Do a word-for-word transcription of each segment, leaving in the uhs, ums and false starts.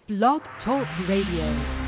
Blog Talk Radio.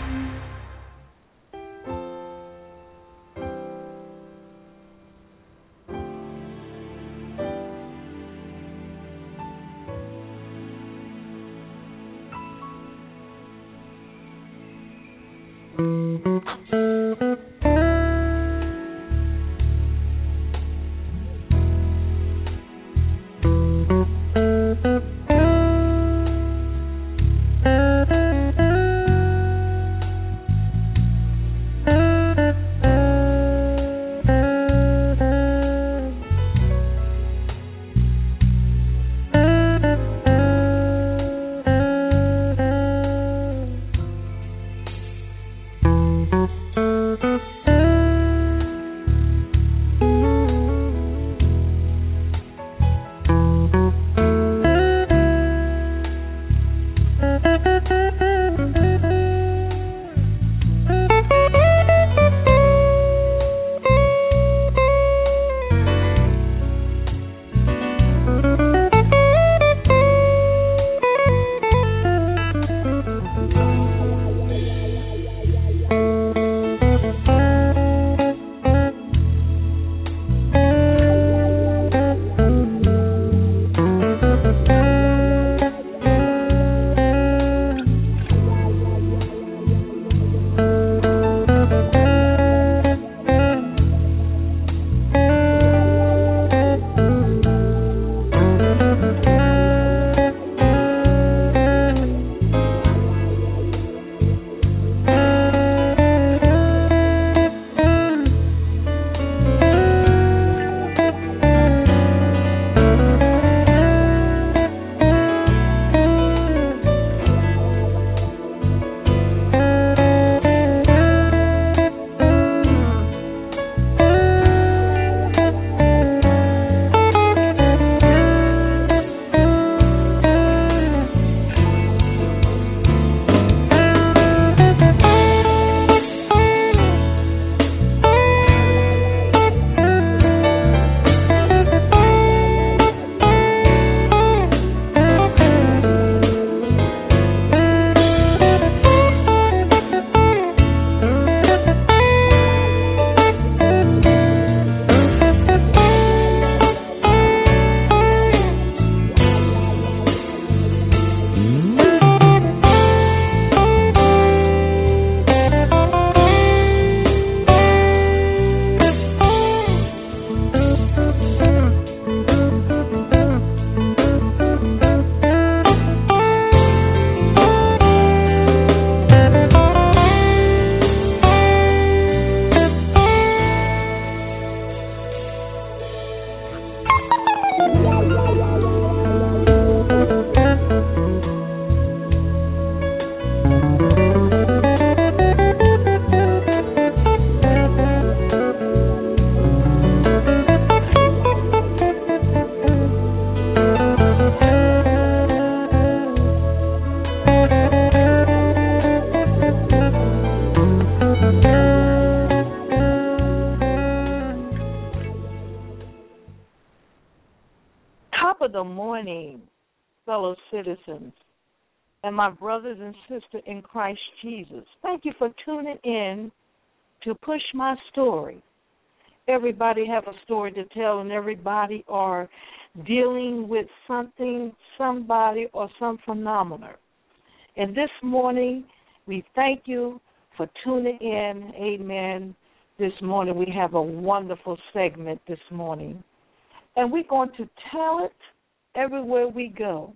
The morning, fellow citizens, and my brothers and sisters in Christ Jesus. Thank you for tuning in to Push My Story. Everybody have a story to tell, and everybody are dealing with something, somebody, or some phenomenon. And this morning, we thank you for tuning in. Amen. This morning, we have a wonderful segment this morning, and we're going to tell it everywhere we go,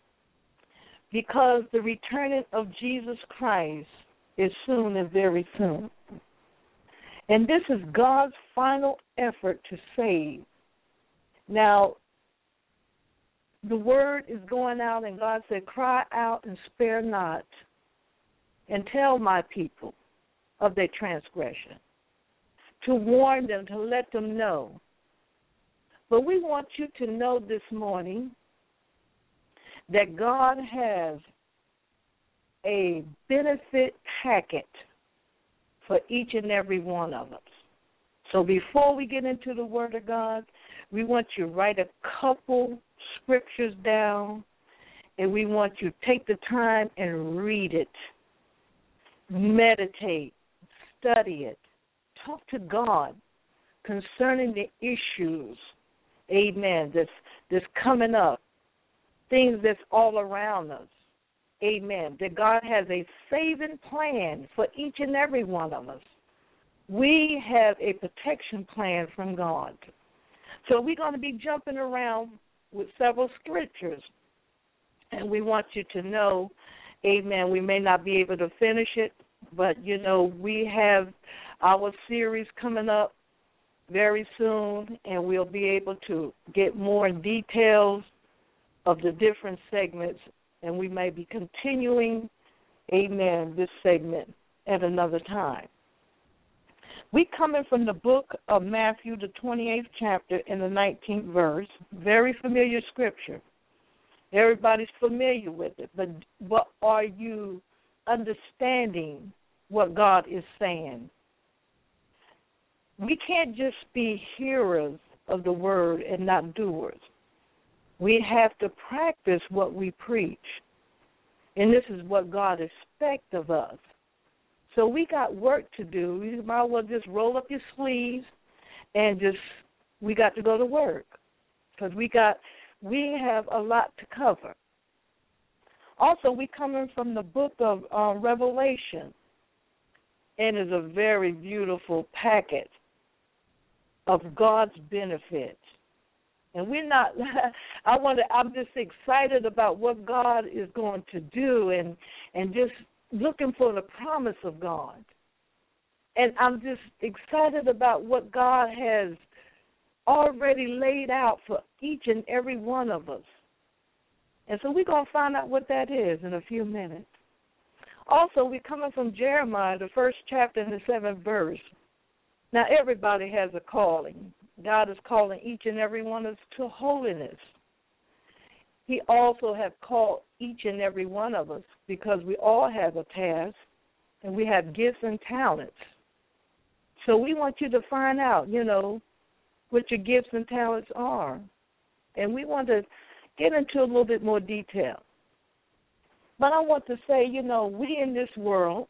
because the returning of Jesus Christ is soon and very soon. And this is God's final effort to save. Now, the word is going out, and God said, cry out and spare not, and tell my people of their transgression, to warn them, to let them know. But we want you to know this morning that God has a benefit packet for each and every one of us. So before we get into the Word of God, we want you to write a couple scriptures down and we want you to take the time and read it, meditate, study it, talk to God concerning the issues, amen, that's, that's coming up, things that's all around us, amen, that God has a saving plan for each and every one of us. We have a protection plan from God. So we're going to be jumping around with several scriptures, and we want you to know, amen, we may not be able to finish it, but, you know, we have our series coming up very soon, and we'll be able to get more details of the different segments, and we may be continuing, amen, this segment at another time. We coming from the book of Matthew, the twenty-eighth chapter, in the nineteenth verse, very familiar scripture. Everybody's familiar with it, but but are you understanding what God is saying? We can't just be hearers of the word and not doers. We have to practice what we preach, and this is what God expects of us. So we got work to do. You might as well just roll up your sleeves and just, we got to go to work because we got, we have a lot to cover. Also, we coming from the book of uh, Revelation, and it's a very beautiful packet of God's benefits. And we're not, I want to, I'm just excited about what God is going to do and, and just looking for the promise of God. And I'm just excited about what God has already laid out for each and every one of us. And so we're going to find out what that is in a few minutes. Also, we're coming from Jeremiah, the first chapter and the seventh verse. Now, everybody has a calling. God is calling each and every one of us to holiness. He also has called each and every one of us because we all have a task and we have gifts and talents. So we want you to find out, you know, what your gifts and talents are. And we want to get into a little bit more detail. But I want to say, you know, we in this world,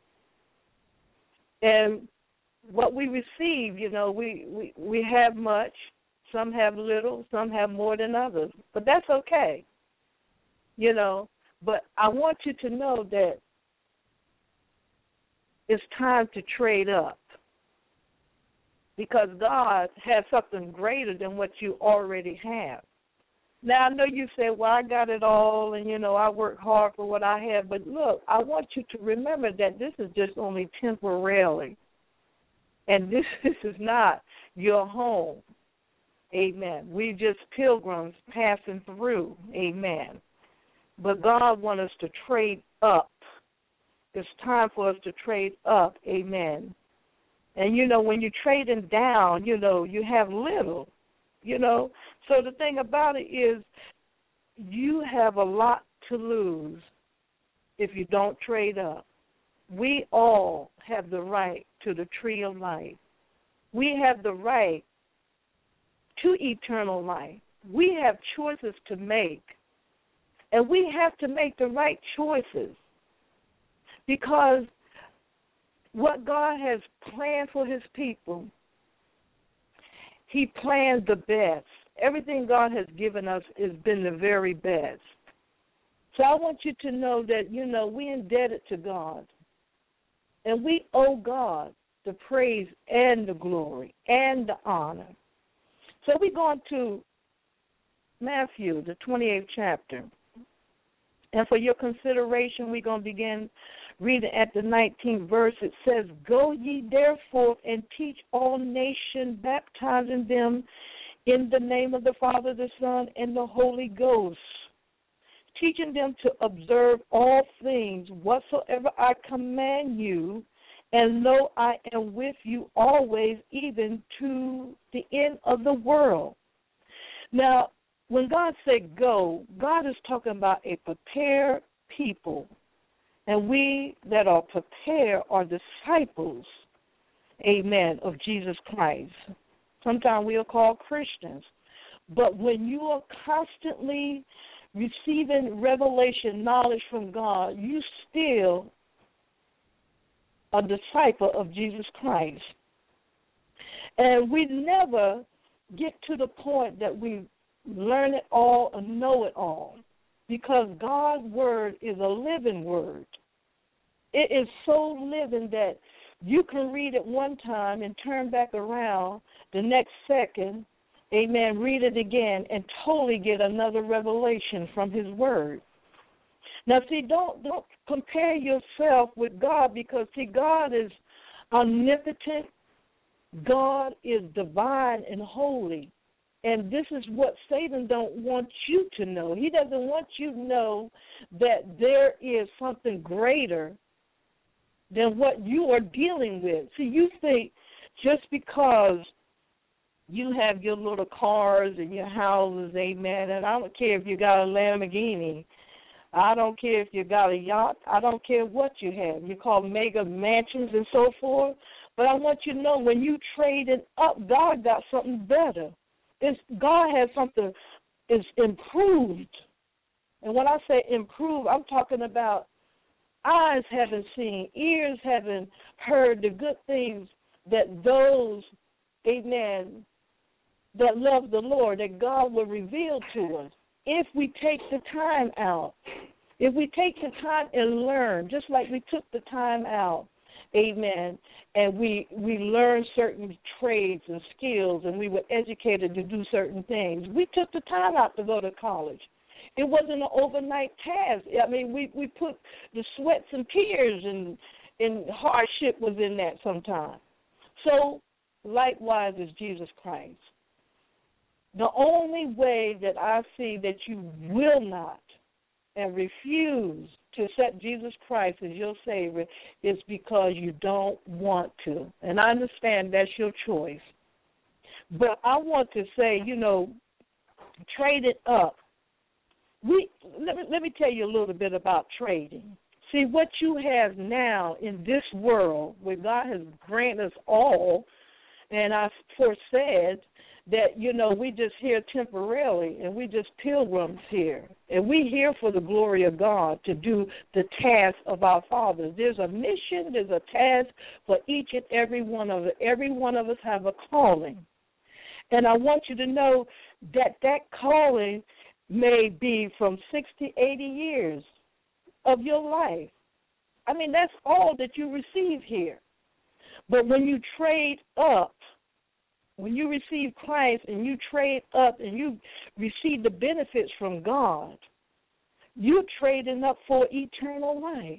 and what we receive, you know, we, we, we have much. Some have little, some have more than others. But that's okay, you know. But I want you to know that it's time to trade up because God has something greater than what you already have. Now, I know you say, well, I got it all, and, you know, I work hard for what I have. But, look, I want you to remember that this is just only temporarily. And this, this is not your home. Amen. We just pilgrims passing through. Amen. But God wants us to trade up. It's time for us to trade up. Amen. And, you know, when you're trading down, you know, you have little, you know. So the thing about it is you have a lot to lose if you don't trade up. We all have the right to the tree of life. We have the right to eternal life. We have choices to make, and we have to make the right choices because what God has planned for his people, he planned the best. Everything God has given us has been the very best. So I want you to know that, you know, we're indebted to God, and we owe God the praise and the glory and the honor. So we're going to Matthew, the twenty-eighth chapter. And for your consideration, we're going to begin reading at the nineteenth verse. It says, Go ye therefore and teach all nations, baptizing them in the name of the Father, the Son, and the Holy Ghost, teaching them to observe all things whatsoever I command you, and lo, I am with you always, even to the end of the world. Now, when God said go, God is talking about a prepared people. And we that are prepared are disciples, amen, of Jesus Christ. Sometimes we are called Christians. But when you are constantly receiving revelation knowledge from God, you still a disciple of Jesus Christ. And we never get to the point that we learn it all or know it all, because God's word is a living word. It is so living that you can read it one time and turn back around the next second, amen, read it again and totally get another revelation from his word. Now, see, don't don't compare yourself with God, because, see, God is omnipotent. God is divine and holy. And this is what Satan don't want you to know. He doesn't want you to know that there is something greater than what you are dealing with. See, you think just because you have your little cars and your houses, amen, and I don't care if you got a Lamborghini, I don't care if you got a yacht, I don't care what you have. You call mega mansions and so forth. But I want you to know, when you trade it up, God got something better. It's, God has something is improved. And when I say improved, I'm talking about eyes haven't seen, ears haven't heard the good things that those, amen, that love the Lord, that God will reveal to us if we take the time out. If we take the time and learn, just like we took the time out, amen, and we we learned certain trades and skills, and we were educated to do certain things. We took the time out to go to college. It wasn't an overnight task. I mean, we, we put the sweats and tears and, and hardship was in that sometimes. So, likewise is Jesus Christ. The only way that I see that you will not and refuse to accept Jesus Christ as your Savior is because you don't want to. And I understand that's your choice. But I want to say, you know, trade it up. We let me, let me tell you a little bit about trading. See, what you have now in this world, where God has granted us all, and I foresaid that, you know, we just here temporarily, and we just pilgrims here. And we here for the glory of God to do the task of our fathers. There's a mission, there's a task for each and every one of us. Every one of us have a calling. And I want you to know that that calling may be from sixty, eighty years of your life. I mean, that's all that you receive here. But when you trade up, when you receive Christ and you trade up and you receive the benefits from God, you're trading up for eternal life.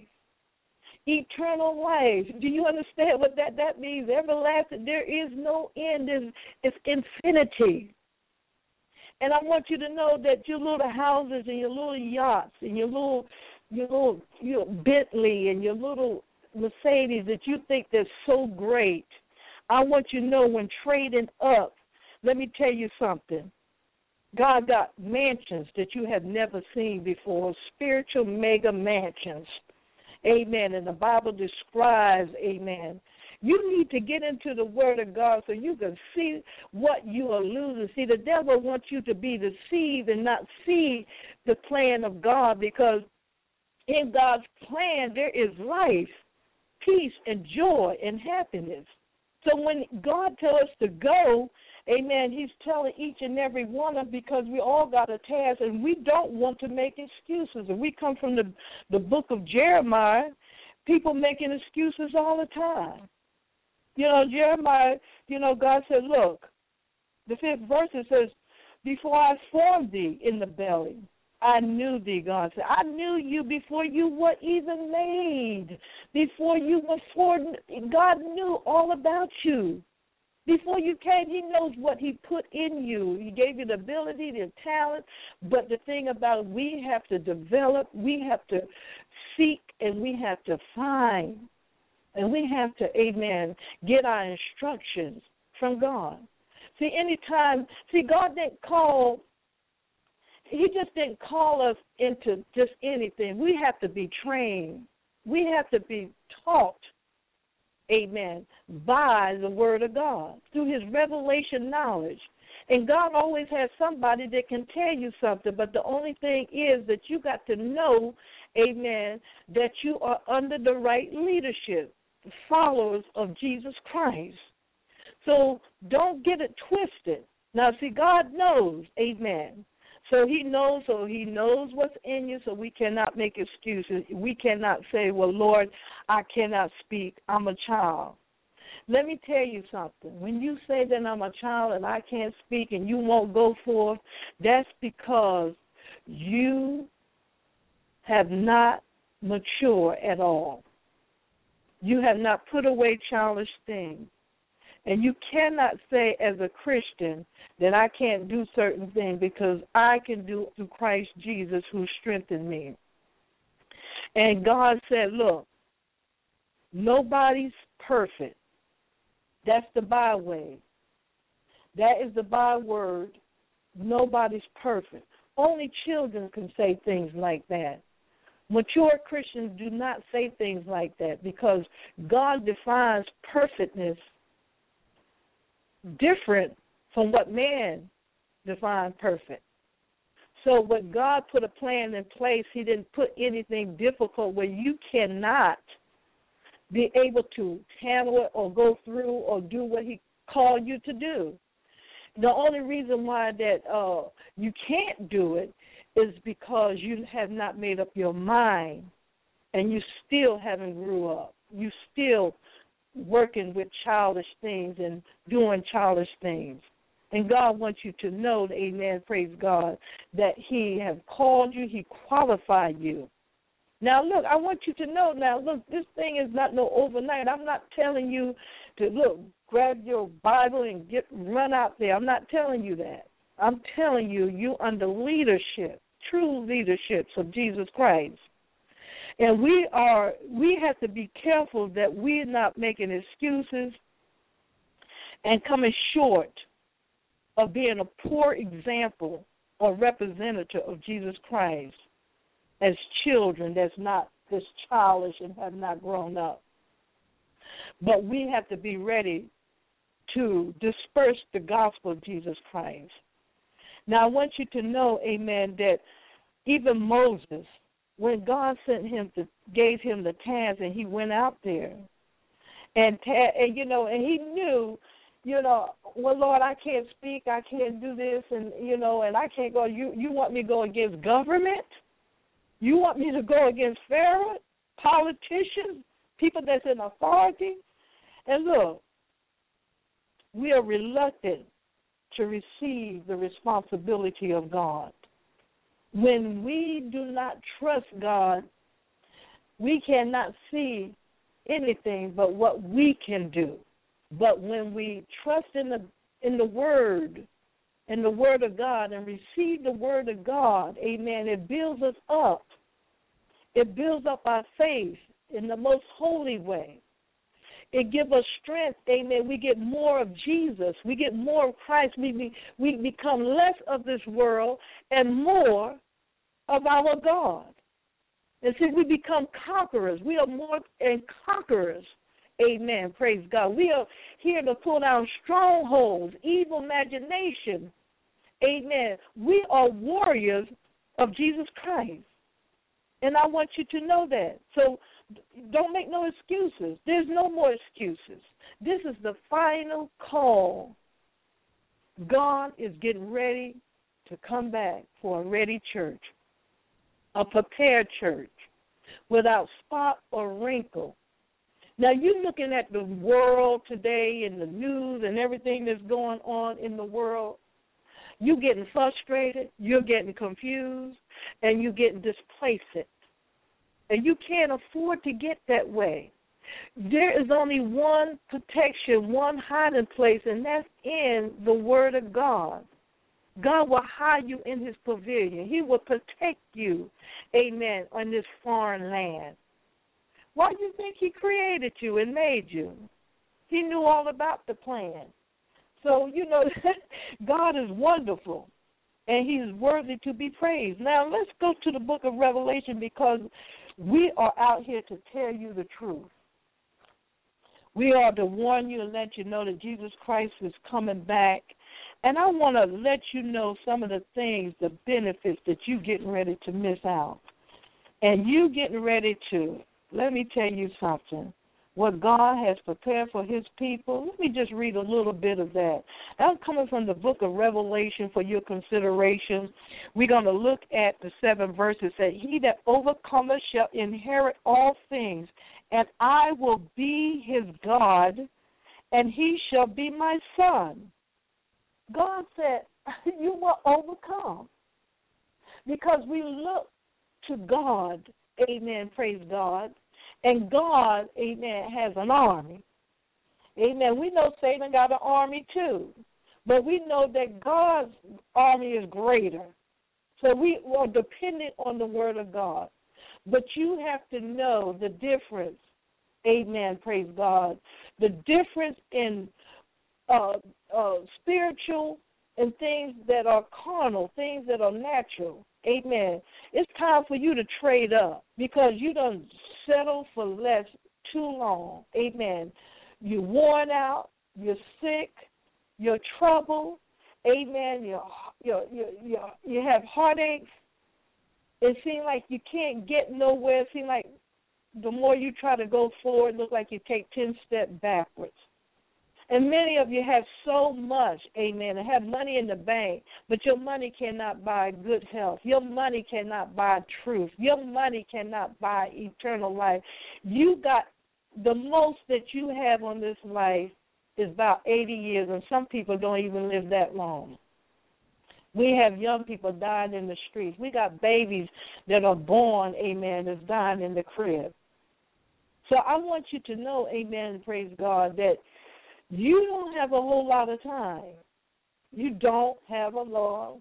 Eternal life. Do you understand what that, that means? Everlasting. There is no end. It's, it's infinity. And I want you to know that your little houses and your little yachts and your little, your little, your Bentley and your little Mercedes that you think they're so great, I want you to know, when trading up, let me tell you something. God got mansions that you have never seen before, spiritual mega mansions. Amen. And the Bible describes, amen. You need to get into the Word of God so you can see what you are losing. See, the devil wants you to be deceived and not see the plan of God, because in God's plan there is life, peace, and joy and happiness. So when God tells us to go, amen, he's telling each and every one of us, because we all got a task and we don't want to make excuses. And we come from the, the book of Jeremiah, people making excuses all the time. You know, Jeremiah, you know, God said, look, the fifth verse, it says, before I formed thee in the belly, I knew thee, God said. I knew you before you were even made. Before you were formed, God knew all about you. Before you came, he knows what he put in you. He gave you the ability, the talent. But the thing about it, we have to develop, we have to seek, and we have to find. And we have to, amen, get our instructions from God. See, anytime, see, God didn't call, he just didn't call us into just anything. We have to be trained. We have to be taught, amen, by the Word of God, through his revelation knowledge. And God always has somebody that can tell you something, but the only thing is that you got to know, amen, that you are under the right leadership, followers of Jesus Christ. So don't get it twisted. Now, see, God knows, amen. So he knows, so he knows what's in you, so we cannot make excuses. We cannot say, well, Lord, I cannot speak. I'm a child. Let me tell you something. When you say that I'm a child and I can't speak and you won't go forth, that's because you have not matured at all. You have not put away childish things. And you cannot say as a Christian that I can't do certain things because I can do it through Christ Jesus who strengthened me. And God said, look, nobody's perfect. That's the byway. That is the byword. Nobody's perfect. Only children can say things like that. Mature Christians do not say things like that because God defines perfectness different from what man defines perfect. So when God put a plan in place, he didn't put anything difficult where you cannot be able to handle it or go through or do what he called you to do. The only reason why that uh, you can't do it is because you have not made up your mind and you still haven't grew up. You still working with childish things and doing childish things. And God wants you to know, amen, praise God, that he has called you, he qualified you. Now, look, I want you to know now, look, this thing is not no overnight. I'm not telling you to, look, grab your Bible and get run out there. I'm not telling you that. I'm telling you, you under leadership, true leaderships of Jesus Christ. And we are, we have to be careful that we're not making excuses and coming short of being a poor example or representative of Jesus Christ as children that's not this childish and have not grown up. But we have to be ready to disperse the gospel of Jesus Christ. Now, I want you to know, amen, that even Moses, when God sent him to, gave him the task and he went out there, and, ta- and you know, and he knew, you know, well, Lord, I can't speak, I can't do this, and, you know, and I can't go, you, you want me to go against government? You want me to go against Pharaoh, politicians, people that's in authority? And look, we are reluctant to receive the responsibility of God. When we do not trust God, we cannot see anything but what we can do. But when we trust in the in the Word, in the Word of God, and receive the Word of God, amen, it builds us up. It builds up our faith in the most holy way. It gives us strength, amen. We get more of Jesus. We get more of Christ. We, be, we become less of this world and more of our God. And see, we become conquerors. We are more and conquerors. Amen. Praise God. We are here to pull down strongholds, evil imagination. Amen. We are warriors of Jesus Christ. And I want you to know that. So don't make no excuses. There's no more excuses. This is the final call. God is getting ready to come back for a ready church, a prepared church, without spot or wrinkle. Now, you're looking at the world today and the news and everything that's going on in the world. You're getting frustrated, you're getting confused, and you're getting displaced. And you can't afford to get that way. There is only one protection, one hiding place, and that's in the Word of God. God will hide you in his pavilion. He will protect you, amen, on this foreign land. Why do you think he created you and made you? He knew all about the plan. So, you know, God is wonderful, and he's worthy to be praised. Now, let's go to the book of Revelation because we are out here to tell you the truth. We are to warn you and let you know that Jesus Christ is coming back, And I want to let you know some of the things, the benefits that you're getting ready to miss out. And you getting ready to, let me tell you something, what God has prepared for his people. Let me just read a little bit of that. I'm coming from the book of Revelation for your consideration. We're going to look at the seven verses that he that overcometh shall inherit all things, and I will be his God, and he shall be my son. God said, you will overcome. Because we look to God, amen, praise God, and God, amen, has an army. Amen. We know Satan got an army too, but we know that God's army is greater. So we are dependent on the word of God. But you have to know the difference, amen, praise God, the difference in uh, uh, spiritual and things that are carnal, things that are natural. Amen. It's time for you to trade up because you done settle for less too long. Amen. You're worn out. You're sick. You're troubled. Amen. You're, you're, you're, you're, you have heartaches. It seems like you can't get nowhere. It seems like the more you try to go forward, it looks like you take ten steps backwards. And many of you have so much, amen, and have money in the bank, but your money cannot buy good health. Your money cannot buy truth. Your money cannot buy eternal life. You got the most that you have on this life is about eighty years, and some people don't even live that long. We have young people dying in the streets. We got babies that are born, amen, that's dying in the crib. So I want you to know, amen, praise God, that you don't have a whole lot of time. You don't have a lot.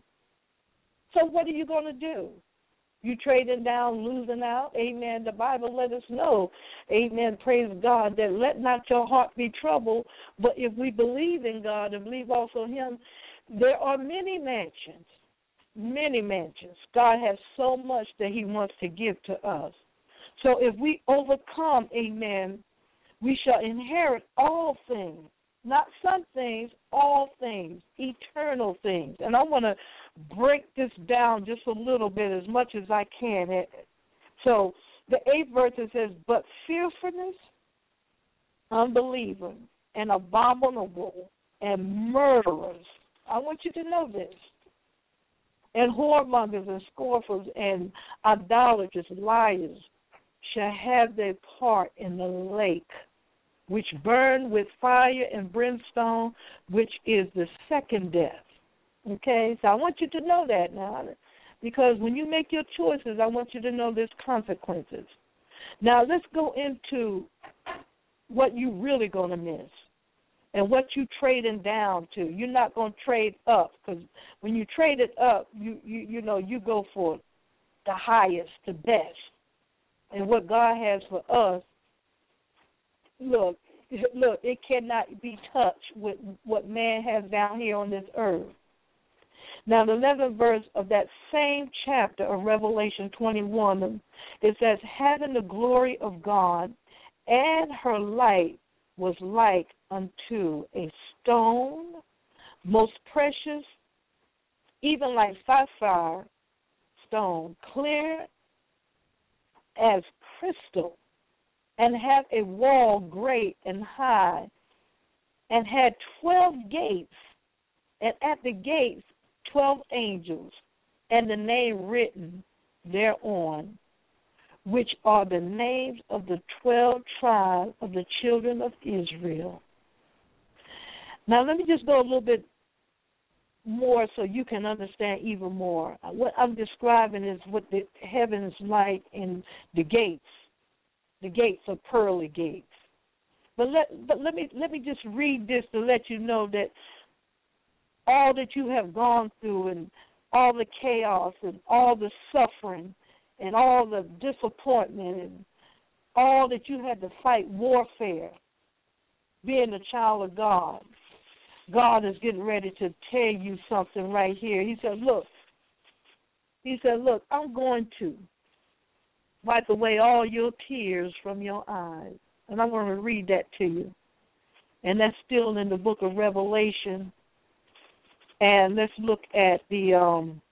So what are you going to do? You trading down, losing out? Amen. The Bible let us know, amen, praise God, that let not your heart be troubled, but if we believe in God and believe also him, there are many mansions, many mansions. God has so much that he wants to give to us. So if we overcome, amen, we shall inherit all things. Not some things, all things, eternal things. And I want to break this down just a little bit as much as I can. So the eighth verse it says, but fearfulness, unbelievers, and abominable, and murderers. I want you to know this. And whoremongers and scornful and idolaters, liars, shall have their part in the lake, which burn with fire and brimstone, which is the second death. Okay? So I want you to know that now, because when you make your choices, I want you to know there's consequences. Now let's go into what you're really going to miss and what you trading down to. You're not going to trade up, because when you trade it up, you, you, you know, you go for the highest, the best. And what God has for us, Look, look, it cannot be touched with what man has down here on this earth. Now, the eleventh verse of that same chapter of Revelation twenty-one, it says, having the glory of God, and her light was like unto a stone, most precious, even like sapphire stone, clear as crystal, and have a wall great and high, and had twelve gates, and at the gates twelve angels, and the name written thereon, which are the names of the twelve tribes of the children of Israel. Now let me just go a little bit more so you can understand even more. What I'm describing is what the heaven is like in the gates. The gates are pearly gates. But let but let me let me just read this to let you know that all that you have gone through and all the chaos and all the suffering and all the disappointment and all that you had to fight warfare, being a child of God, God is getting ready to tell you something right here. He said, look, he said, look, I'm going to wipe away all your tears from your eyes. And I'm going to read that to you. And that's still in the book of Revelation. And let's look at the um,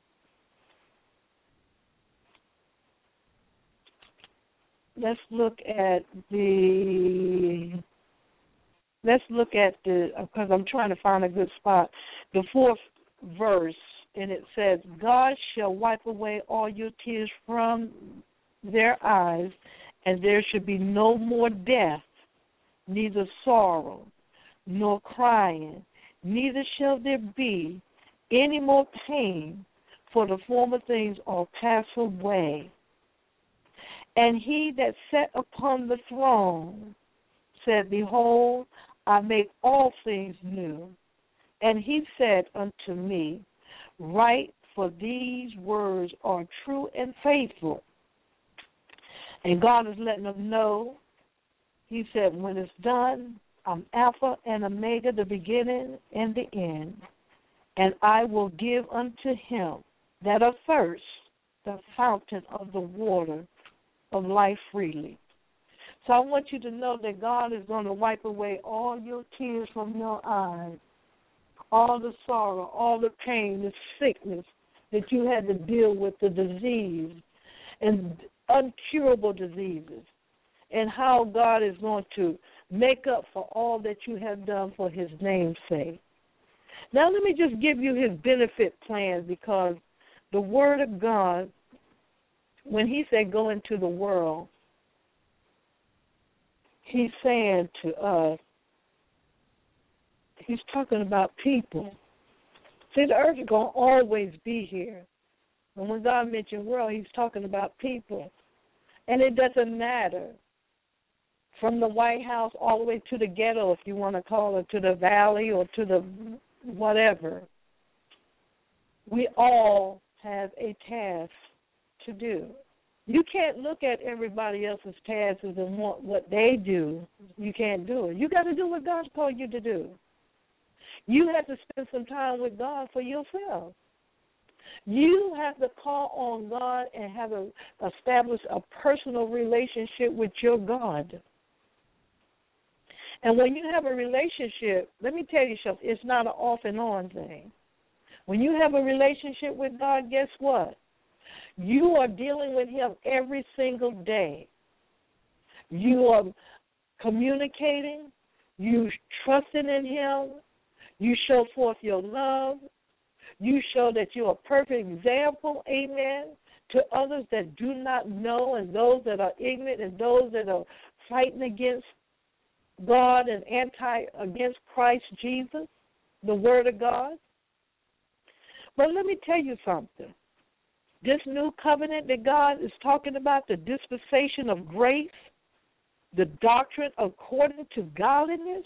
let's look at the let's look at the because I'm trying to find a good spot. The fourth verse, and it says, "God shall wipe away all your tears from their eyes, and there shall be no more death, neither sorrow, nor crying, neither shall there be any more pain, for the former things are passed away." And he that sat upon the throne said, "Behold, I make all things new." And he said unto me, "Write, for these words are true and faithful." And God is letting them know. He said, when it's done, I'm Alpha and Omega, the beginning and the end. And I will give unto him that are thirst the fountain of the water of life freely. So I want you to know that God is going to wipe away all your tears from your eyes, all the sorrow, all the pain, the sickness that you had to deal with, the disease and incurable diseases, and how God is going to make up for all that you have done for his name's sake. Now let me just give you his benefit plan, because the word of God, when he said go into the world, he's saying to us, he's talking about people. See, the earth is going to always be here. And when God mentioned world, he's talking about people. And it doesn't matter, from the White House all the way to the ghetto, if you want to call it, to the valley or to the whatever. We all have a task to do. You can't look at everybody else's tasks and want what they do. You can't do it. You got to do what God's called you to do. You have to spend some time with God for yourself. You have to call on God and have a, establish a personal relationship with your God. And when you have a relationship, let me tell you something, it's not an off and on thing. When you have a relationship with God, guess what? You are dealing with him every single day. You are communicating. You trusting in him. You show forth your love. You show that you're a perfect example, amen, to others that do not know and those that are ignorant and those that are fighting against God and anti against Christ Jesus, the Word of God. But let me tell you something. This new covenant that God is talking about, the dispensation of grace, the doctrine according to godliness,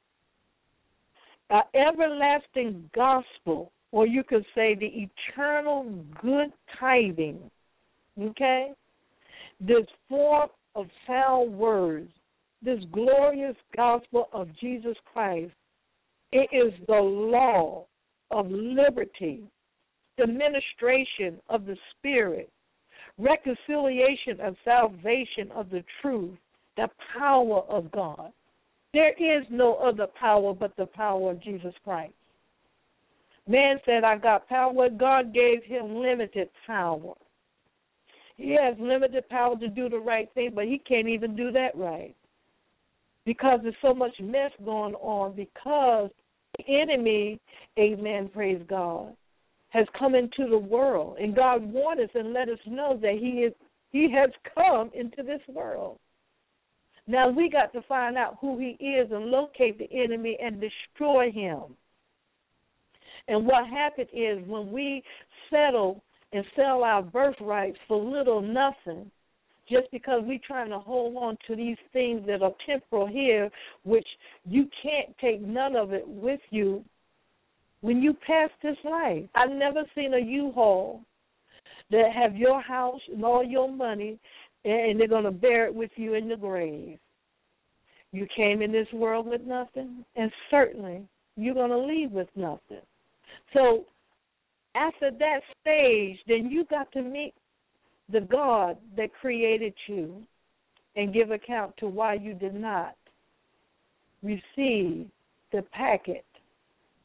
an everlasting gospel, or you could say the eternal good tidings, okay? This form of sound words, this glorious gospel of Jesus Christ, it is the law of liberty, the ministration of the Spirit, reconciliation and salvation of the truth, the power of God. There is no other power but the power of Jesus Christ. Man said, I got power. God gave him limited power. He has limited power to do the right thing, but he can't even do that right, because there's so much mess going on, because the enemy, amen, praise God, has come into the world. And God warned us and let us know that he is he has come into this world. Now we got to find out who he is and locate the enemy and destroy him. And what happened is, when we settle and sell our birthrights for little nothing, just because we're trying to hold on to these things that are temporal here, which you can't take none of it with you when you pass this life. I've never seen a U-Haul that have your house and all your money, and they're going to bear it with you in the grave. You came in this world with nothing, and certainly you're going to leave with nothing. So after that stage, then you got to meet the God that created you and give account to why you did not receive the packet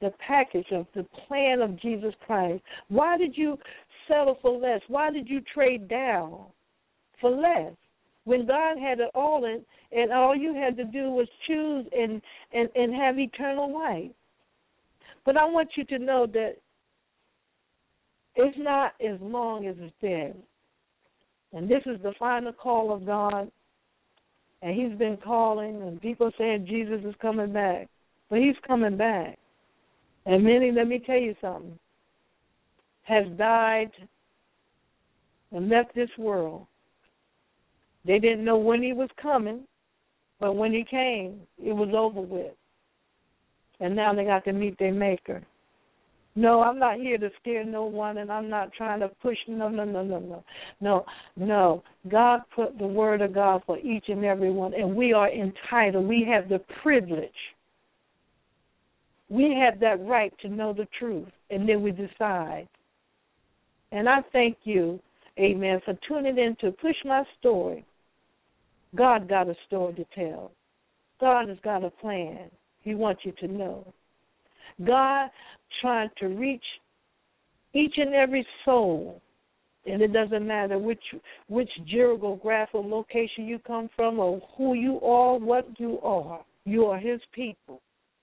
the package of the plan of Jesus Christ? Why did you settle for less? Why did you trade down for less? When God had it all in, and all you had to do was choose and, and, and have eternal life. But I want you to know that it's not as long as it's been. And this is the final call of God. And he's been calling, and people saying Jesus is coming back. But he's coming back. And many, let me tell you something, has died and left this world. They didn't know when he was coming, but when he came, it was over with. And now they got to meet their maker. No, I'm not here to scare no one, and I'm not trying to push, no, no, no, no, no. No, no. God put the word of God for each and every one, and we are entitled. We have the privilege. We have that right to know the truth, and then we decide. And I thank you, amen, for tuning in to Push My Story. God got a story to tell. God has got a plan. He wants you to know. God trying to reach each and every soul, and it doesn't matter which which geographical location you come from or who you are, what you are. You are his people.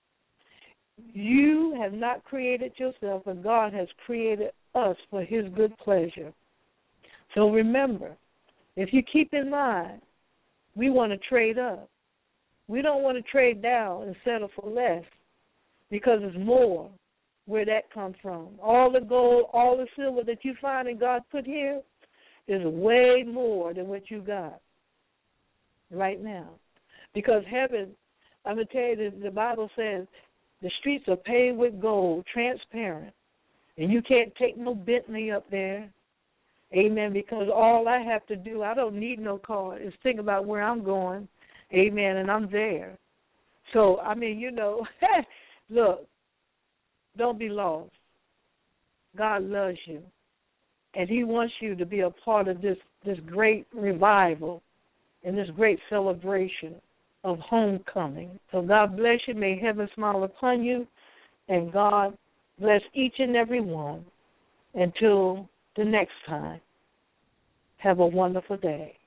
You have not created yourself, but God has created us for his good pleasure. So remember, if you keep in mind, we want to trade up. We don't want to trade down and settle for less because it's more where that comes from. All the gold, all the silver that you find in God put here is way more than what you got right now. Because heaven, I'm going to tell you, the, the Bible says the streets are paved with gold, transparent, and you can't take no Bentley up there. Amen, because all I have to do, I don't need no car, is think about where I'm going, amen, and I'm there. So, I mean, you know, look, don't be lost. God loves you, and he wants you to be a part of this, this great revival and this great celebration of homecoming. So God bless you. May heaven smile upon you, and God bless each and every one. Until the next time, have a wonderful day.